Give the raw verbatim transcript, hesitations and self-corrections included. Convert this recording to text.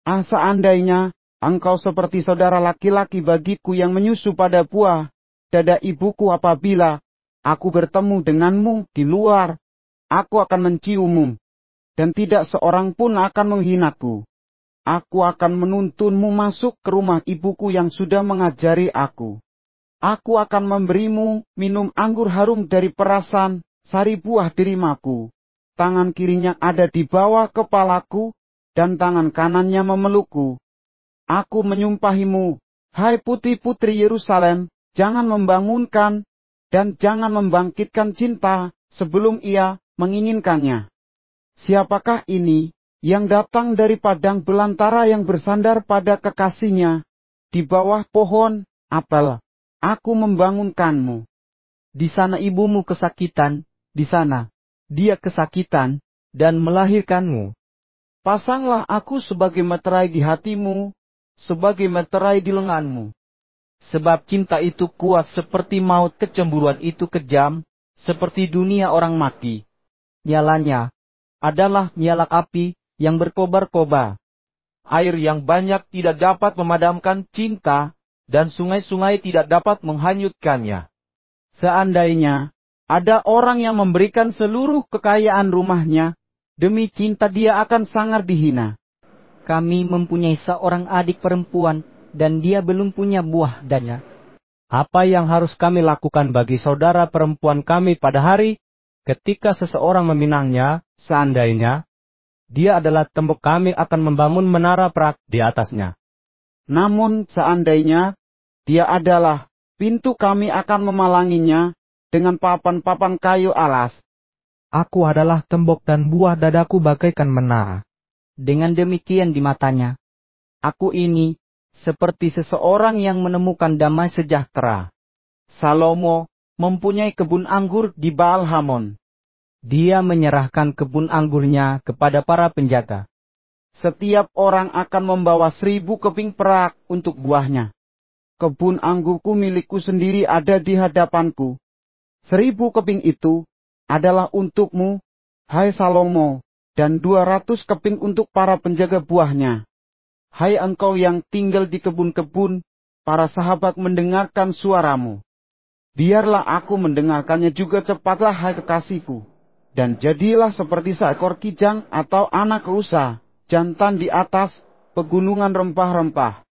Ah, seandainya engkau seperti saudara laki-laki bagiku yang menyusu pada buah dada ibuku, apabila aku bertemu denganmu di luar, aku akan menciummu, dan tidak seorang pun akan menghinaku. Aku akan menuntunmu masuk ke rumah ibuku yang sudah mengajari aku. Aku akan memberimu minum anggur harum dari perasan sari buah dirimaku. Tangan kirinya ada di bawah kepalaku, dan tangan kanannya memelukku. Aku menyumpahimu, hai putri-putri Yerusalem, jangan membangunkan, dan jangan membangkitkan cinta sebelum ia menginginkannya. Siapakah ini yang datang dari padang belantara yang bersandar pada kekasihnya di bawah pohon apel? Aku membangunkanmu. Di sana ibumu kesakitan, di sana dia kesakitan dan melahirkanmu. Pasanglah aku sebagai meterai di hatimu, sebagai meterai di lenganmu. Sebab cinta itu kuat seperti maut, kecemburuan itu kejam seperti dunia orang mati. Nyalanya adalah nyala api yang berkobar-kobar. Air yang banyak tidak dapat memadamkan cinta, dan sungai-sungai tidak dapat menghanyutkannya. Seandainya ada orang yang memberikan seluruh kekayaan rumahnya, demi cinta dia akan sangat dihina. Kami mempunyai seorang adik perempuan, dan dia belum punya buah dadanya. Apa yang harus kami lakukan bagi saudara perempuan kami pada hari ketika seseorang meminangnya, seandainya dia adalah tembok, kami akan membangun menara perak di atasnya. Namun seandainya dia adalah pintu, kami akan memalanginya dengan papan-papan kayu alas. Aku adalah tembok dan buah dadaku bagaikan menara. Dengan demikian di matanya, aku ini seperti seseorang yang menemukan damai sejahtera. Salomo mempunyai kebun anggur di Baal Hamon. Dia menyerahkan kebun anggurnya kepada para penjaga. Setiap orang akan membawa seribu keping perak untuk buahnya. Kebun anggurku milikku sendiri ada di hadapanku. Seribu keping itu adalah untukmu, hai Salomo, dan dua ratus keping untuk para penjaga buahnya. Hai engkau yang tinggal di kebun-kebun, para sahabat mendengarkan suaramu. Biarlah aku mendengarkannya juga, cepatlah hai kekasihku. Dan jadilah seperti seekor kijang atau anak rusa, jantan di atas pegunungan rempah-rempah.